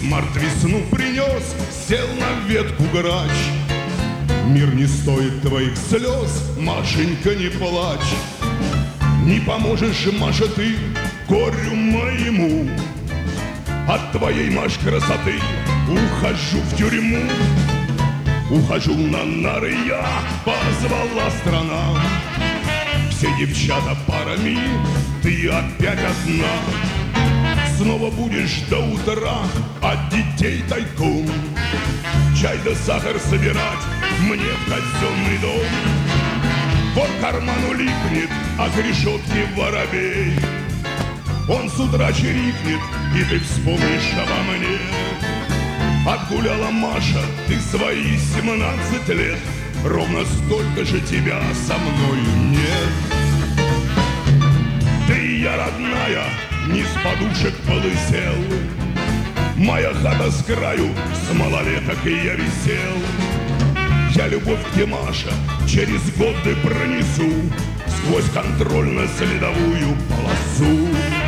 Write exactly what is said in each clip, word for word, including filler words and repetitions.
Март весну принес, сел на ветку грач. Мир не стоит твоих слез, Машенька, не плачь. Не поможешь, Маша, ты горю моему. От твоей, Маш, красоты ухожу в тюрьму. Ухожу на нары я, позвала страна. Все девчата парами, ты опять одна. Снова будешь до утра от детей тайком чай да сахар собирать мне в казенный дом. Вот карману липнет от решетки воробей. Он с утра чирикнет, и ты вспомнишь обо мне. Отгуляла, Маша, ты свои семнадцать лет, ровно столько же тебя со мной нет. Ты и я, родная, не с подушек полысел. Моя хата с краю, с малолеток и я висел. Я любовь к тебе, Маша, через годы пронесу сквозь контрольно-следовую полосу.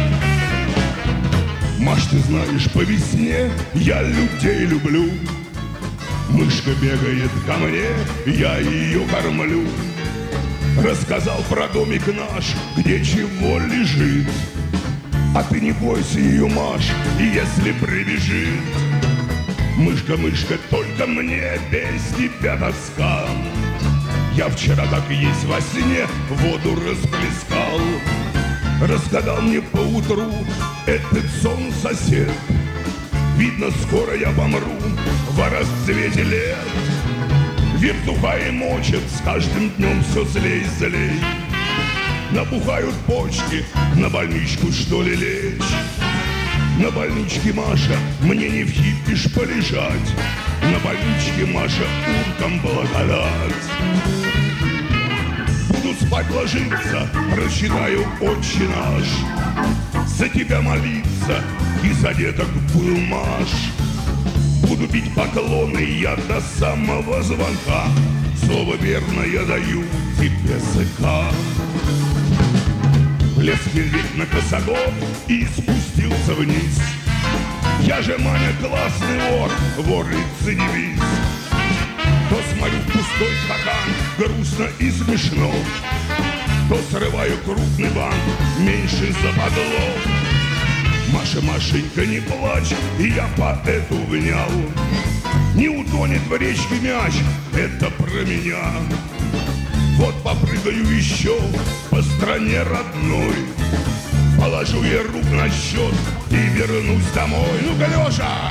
Маш, ты знаешь, по весне я людей люблю. Мышка бегает ко мне, я ее кормлю. Рассказал про домик наш, где чего лежит. А ты не бойся ее, Маш, и если прибежит. Мышка, мышка, только мне без тебя тоска. Я вчера, как есть во сне, воду расплескал. Рассказал мне поутру этот сон сосед. Видно, скоро я помру во расцвете лет. Вертухаи мочат с каждым днем все злей, злей. Набухают почки, на больничку что ли лечь. На больничке, Маша, мне не в хипиш полежать. На больничке, Маша, утром благодать. Буду спать ложиться, прочитаю «Отче наш». За тебя молиться и за деток буду, Маш. Буду бить поклоны я до самого звонка. Слово верно я даю тебе, сыка. Влез медведь на косогор и спустился вниз. Я же, Маня, классный вор, ворицы девиз. То смотрю в пустой стакан, грустно и смешно, то срываю крупный банк, меньше западло. Маша, Машенька, не плачь, я поэту внял. Не утонет в речке мяч, это про меня. Вот попрыгаю еще по стране родной, положу я рук на счет и вернусь домой. Ну-ка, Леша!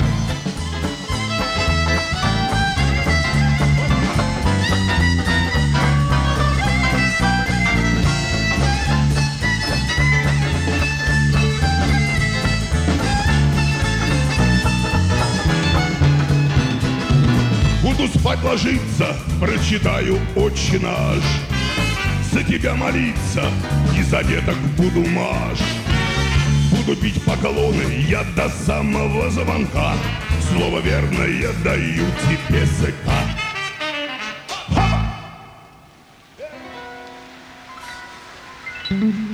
Буду спать ложиться, прочитаю «Отче наш». За тебя молиться и за деток буду, Маш. Буду бить поклоны я до самого звонка. Слово верное я даю тебе, сыка. Ха!